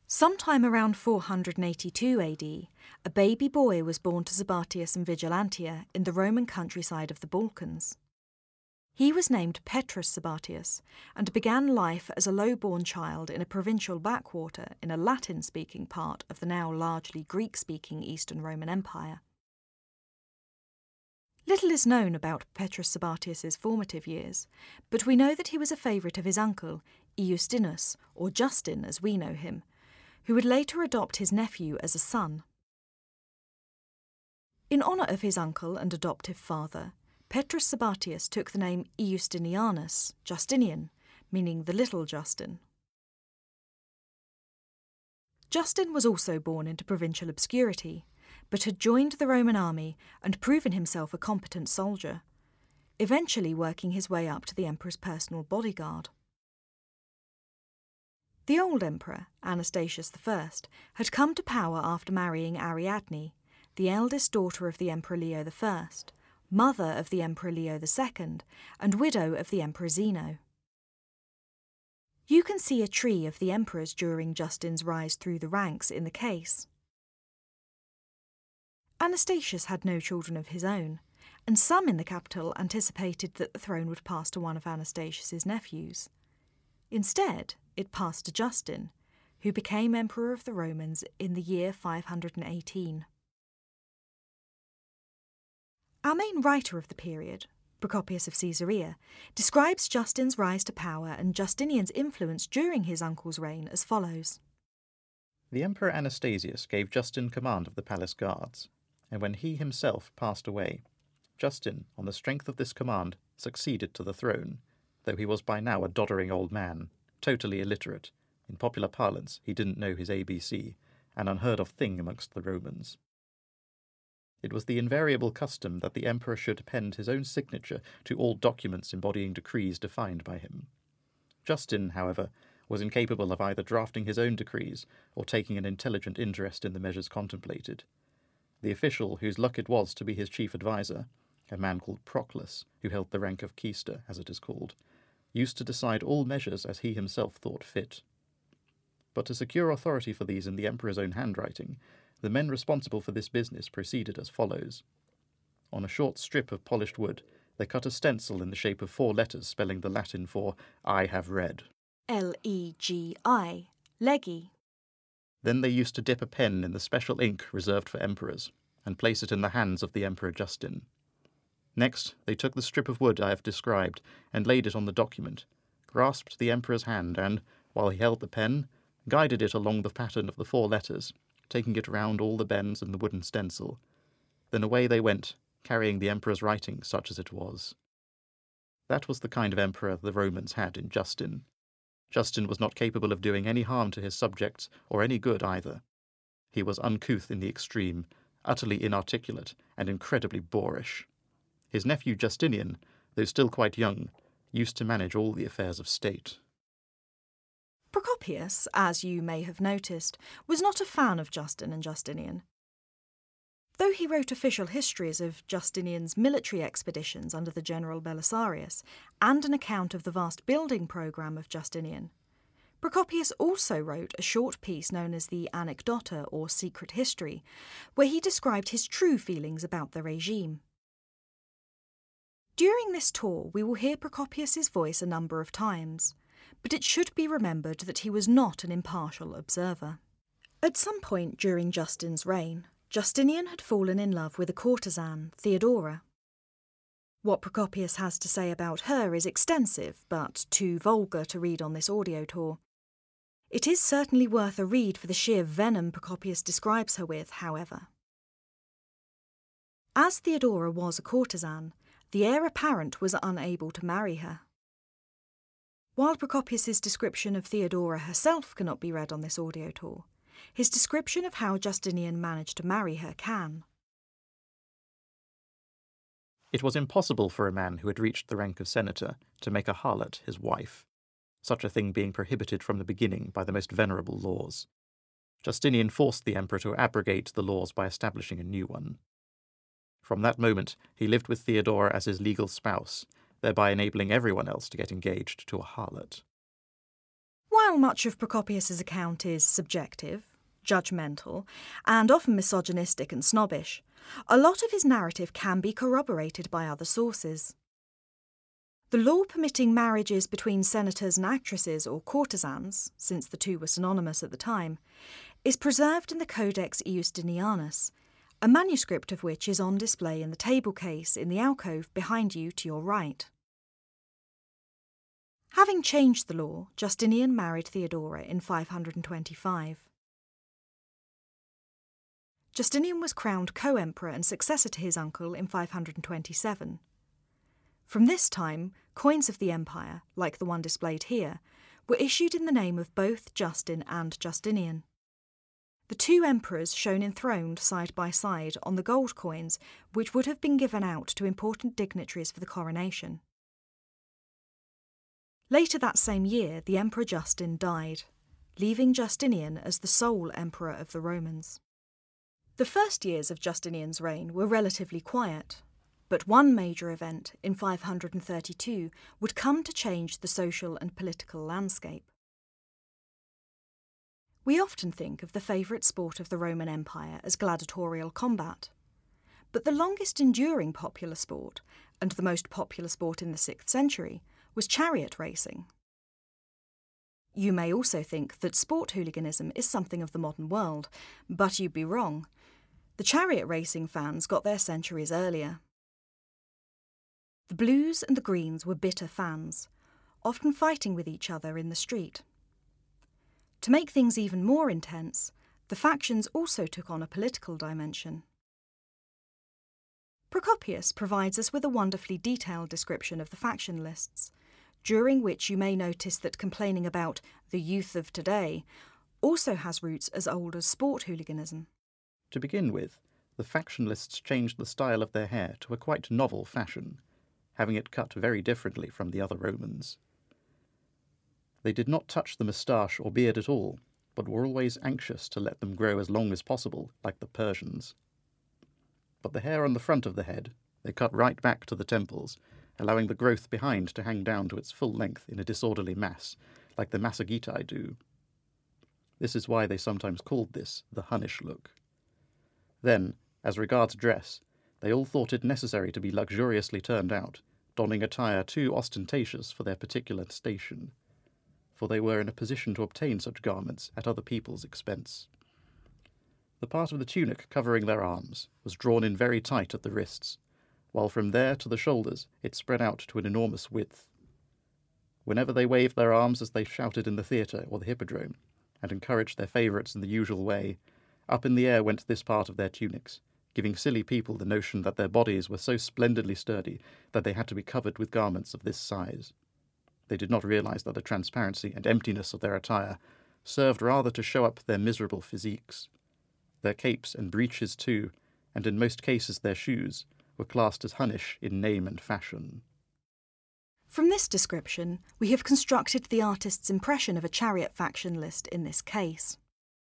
Sometime around 482 AD, a baby boy was born to Sabatius and Vigilantia in the Roman countryside of the Balkans. He was named Petrus Sabatius and began life as a low-born child in a provincial backwater in a Latin-speaking part of the now largely Greek-speaking Eastern Roman Empire. Little is known about Petrus Sabatius's formative years, but we know that he was a favourite of his uncle, Iustinus, or Justin as we know him, who would later adopt his nephew as a son. In honour of his uncle and adoptive father, Petrus Sabatius took the name Iustinianus, Justinian, meaning the little Justin. Justin was also born into provincial obscurity, but had joined the Roman army and proven himself a competent soldier, eventually working his way up to the emperor's personal bodyguard. The old emperor, Anastasius I, had come to power after marrying Ariadne, the eldest daughter of the Emperor Leo I, mother of the Emperor Leo II, and widow of the Emperor Zeno. You can see a tree of the emperors during Justin's rise through the ranks in the case. Anastasius had no children of his own, and some in the capital anticipated that the throne would pass to one of Anastasius's nephews. Instead, it passed to Justin, who became Emperor of the Romans in the year 518. Our main writer of the period, Procopius of Caesarea, describes Justin's rise to power and Justinian's influence during his uncle's reign as follows. The Emperor Anastasius gave Justin command of the palace guards, and when he himself passed away, Justin, on the strength of this command, succeeded to the throne, though he was by now a doddering old man, totally illiterate. In popular parlance, he didn't know his ABC, an unheard of thing amongst the Romans. It was the invariable custom that the emperor should append his own signature to all documents embodying decrees defined by him. Justin, however, was incapable of either drafting his own decrees or taking an intelligent interest in the measures contemplated. The official whose luck it was to be his chief adviser, a man called Proclus, who held the rank of quaestor, as it is called, used to decide all measures as he himself thought fit. But to secure authority for these in the emperor's own handwriting, the men responsible for this business proceeded as follows. On a short strip of polished wood, they cut a stencil in the shape of 4 letters spelling the Latin for "I have read." Legi, legi. Then they used to dip a pen in the special ink reserved for emperors, and place it in the hands of the Emperor Justin. Next, they took the strip of wood I have described and laid it on the document, grasped the emperor's hand and, while he held the pen, guided it along the pattern of the 4 letters, taking it round all the bends in the wooden stencil. Then away they went, carrying the emperor's writing such as it was. That was the kind of emperor the Romans had in Justin. Justin was not capable of doing any harm to his subjects, or any good either. He was uncouth in the extreme, utterly inarticulate, and incredibly boorish. His nephew Justinian, though still quite young, used to manage all the affairs of state. Procopius, as you may have noticed, was not a fan of Justin and Justinian. Though he wrote official histories of Justinian's military expeditions under the general Belisarius and an account of the vast building programme of Justinian, Procopius also wrote a short piece known as the Anecdota or Secret History, where he described his true feelings about the regime. During this tour we will hear Procopius's voice a number of times, but it should be remembered that he was not an impartial observer. At some point during Justin's reign, Justinian had fallen in love with a courtesan, Theodora. What Procopius has to say about her is extensive, but too vulgar to read on this audio tour. It is certainly worth a read for the sheer venom Procopius describes her with, however. As Theodora was a courtesan, the heir apparent was unable to marry her. While Procopius's description of Theodora herself cannot be read on this audio tour, his description of how Justinian managed to marry her can. It was impossible for a man who had reached the rank of senator to make a harlot his wife, such a thing being prohibited from the beginning by the most venerable laws. Justinian forced the emperor to abrogate the laws by establishing a new one. From that moment, he lived with Theodora as his legal spouse, thereby enabling everyone else to get engaged to a harlot. While much of Procopius's account is subjective, judgmental, and often misogynistic and snobbish, a lot of his narrative can be corroborated by other sources. The law permitting marriages between senators and actresses or courtesans, since the two were synonymous at the time, is preserved in the Codex Eustinianus, a manuscript of which is on display in the table case in the alcove behind you to your right. Having changed the law, Justinian married Theodora in 525. Justinian was crowned co-emperor and successor to his uncle in 527. From this time, coins of the empire, like the one displayed here, were issued in the name of both Justin and Justinian. The two emperors shown enthroned side by side on the gold coins which would have been given out to important dignitaries for the coronation. Later that same year, the Emperor Justin died, leaving Justinian as the sole emperor of the Romans. The first years of Justinian's reign were relatively quiet, but one major event in 532 would come to change the social and political landscape. We often think of the favourite sport of the Roman Empire as gladiatorial combat, but the longest enduring popular sport, and the most popular sport in the 6th century, was chariot racing. You may also think that sport hooliganism is something of the modern world, but you'd be wrong. The chariot racing fans got their centuries earlier. The Blues and the Greens were bitter fans, often fighting with each other in the street. To make things even more intense, the factions also took on a political dimension. Procopius provides us with a wonderfully detailed description of the faction lists, during which you may notice that complaining about the youth of today also has roots as old as sport hooliganism. To begin with, the faction lists changed the style of their hair to a quite novel fashion, having it cut very differently from the other Romans. They did not touch the moustache or beard at all, but were always anxious to let them grow as long as possible, like the Persians. But the hair on the front of the head they cut right back to the temples, allowing the growth behind to hang down to its full length in a disorderly mass, like the Massagetae do. This is why they sometimes called this the Hunnish look. Then, as regards dress, they all thought it necessary to be luxuriously turned out, donning attire too ostentatious for their particular station, for they were in a position to obtain such garments at other people's expense. The part of the tunic covering their arms was drawn in very tight at the wrists, while from there to the shoulders it spread out to an enormous width. Whenever they waved their arms as they shouted in the theatre or the hippodrome, and encouraged their favourites in the usual way, up in the air went this part of their tunics, giving silly people the notion that their bodies were so splendidly sturdy that they had to be covered with garments of this size. They did not realise that the transparency and emptiness of their attire served rather to show up their miserable physiques. Their capes and breeches too, and in most cases their shoes, were classed as Hunnish in name and fashion. From this description, we have constructed the artist's impression of a chariot faction list in this case.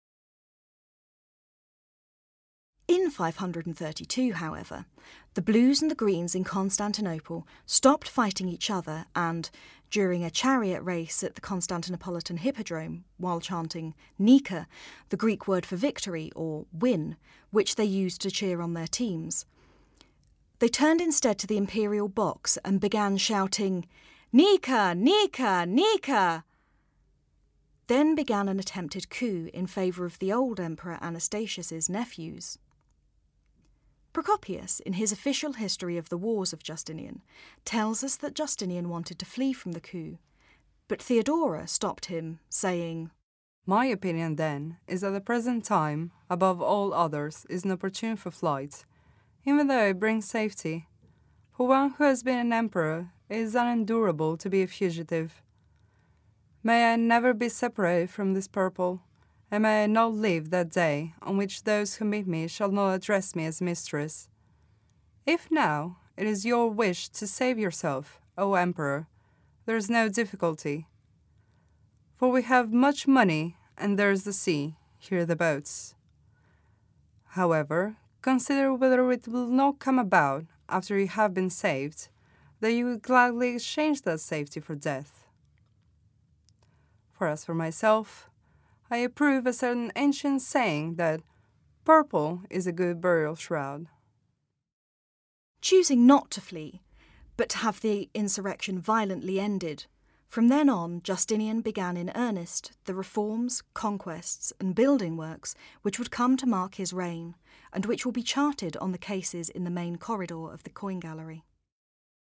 In 532, however, the Blues and the Greens in Constantinople stopped fighting each other and, during a chariot race at the Constantinopolitan Hippodrome, while chanting Nika, the Greek word for victory or win, which they used to cheer on their teams, they turned instead to the imperial box and began shouting, "Nika, Nika, Nika!" Then began an attempted coup in favour of the old Emperor Anastasius's nephews. Procopius, in his official history of the wars of Justinian, tells us that Justinian wanted to flee from the coup, but Theodora stopped him, saying, "My opinion, then, is that the present time, above all others, is inopportune for flight, even though it brings safety. For one who has been an emperor, it is unendurable to be a fugitive. May I never be separated from this purple, and may I not live that day on which those who meet me shall not address me as mistress. If now it is your wish to save yourself, O Emperor, there is no difficulty. For we have much money, and there is the sea, here are the boats. However, consider whether it will not come about, after you have been saved, that you would gladly exchange that safety for death. For as for myself, I approve a certain ancient saying that purple is a good burial shroud. Choosing not to flee, but to have the insurrection violently ended, from then on Justinian began in earnest the reforms, conquests, and building works which would come to mark his reign, and which will be charted on the cases in the main corridor of the Coin Gallery.